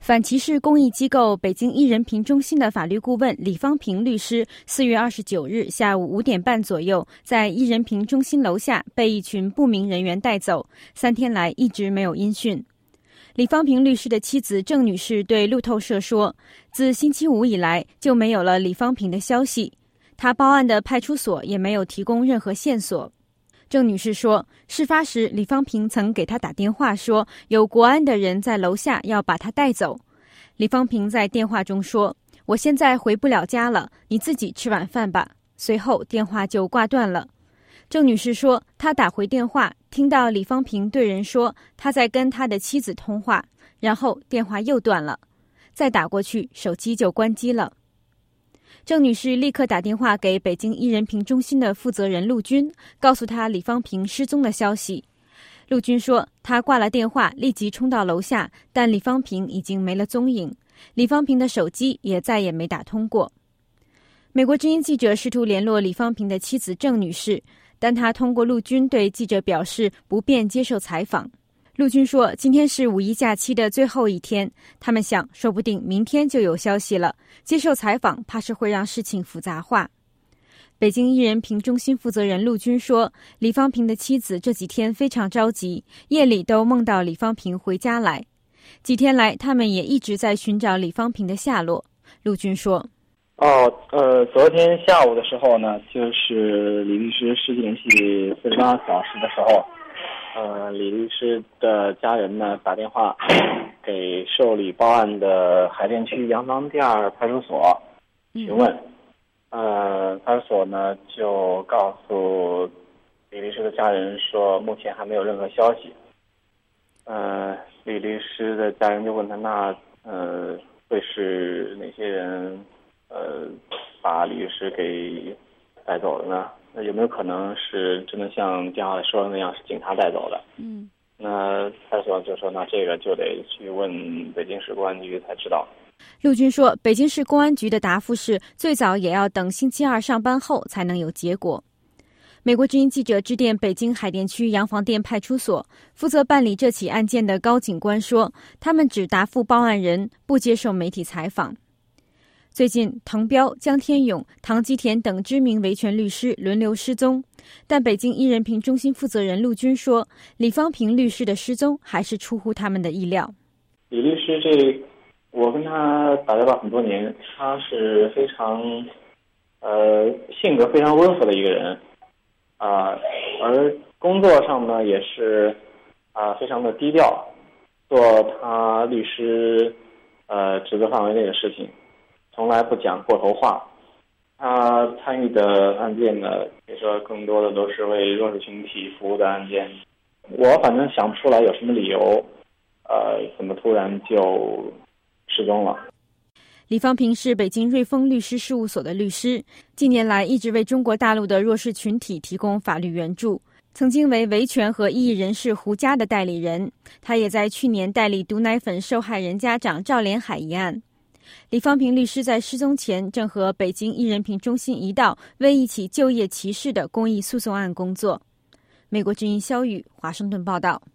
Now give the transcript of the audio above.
反歧视公益机构北京一人平中心的法律顾问李方平律师4月29日下午5点半左右，在一人平中心楼下被一群不明人员带走，3天来一直没有音讯。李方平律师的妻子郑女士对路透社说，自星期五以来就没有了李方平的消息，她报案的派出所也没有提供任何线索。郑女士说，事发时李方平曾给她打电话说，有国安的人在楼下要把她带走。李方平在电话中说，我现在回不了家了，你自己吃晚饭吧。随后电话就挂断了。郑女士说，她打回电话，听到李方平对人说他在跟他的妻子通话，然后电话又断了，再打过去手机就关机了。郑女士立刻打电话给北京一人平中心的负责人陆军，告诉他李方平失踪的消息。陆军说，他挂了电话，立即冲到楼下，但李方平已经没了踪影，李方平的手机也再也没打通过。美国之音记者试图联络李方平的妻子郑女士，但她通过陆军对记者表示不便接受采访。陆军说，今天是5一假期的最后一天，他们想说不定明天就有消息了，接受采访怕是会让事情复杂化。北京一人平中心负责人陆军说，李方平的妻子这几天非常着急，夜里都梦到李方平回家来。几天来他们也一直在寻找李方平的下落。陆军说， 昨天下午的时候呢，就是李律师失去联系48小时的时候，李律师的家人呢打电话给受理报案的海淀区洋房第2派出所询问，派出所呢就告诉李律师的家人说，目前还没有任何消息。李律师的家人就问他，那会是哪些人把李律师给带走了呢？那有没有可能是真的像电话里说的那样是警察带走的？那派出所就说，那这个就得去问北京市公安局才知道。 陆军说，北京市公安局的答复是最早也要等星期二上班后才能有结果。美国之音记者致电北京海淀区洋房店派出所，负责办理这起案件的高警官说，他们只答复报案人，不接受媒体采访。最近，滕彪、江天勇、唐吉田等知名维权律师轮流失踪，但北京一人平中心负责人陆军说，李方平律师的失踪还是出乎他们的意料。 李律师我跟他打交道很多年，他是非常性格非常温和的一个人，而工作上呢也是非常的低调，做他律师职责范围内的事情，从来不讲过头话。他参与的案件呢，可以说更多的都是为弱势群体服务的案件。我反正想不出来有什么理由，怎么突然就失踪了。 李方平是北京瑞丰律师事务所的律师，近年来一直为中国大陆的弱势群体提供法律援助，曾经为维权和异议人士胡佳的代理人。他也在去年代理毒奶粉受害人家长赵连海一案。李方平律师在失踪前正和北京一人平中心一道为一起就业歧视的公益诉讼案工作。美国之音肖宇华盛顿报道。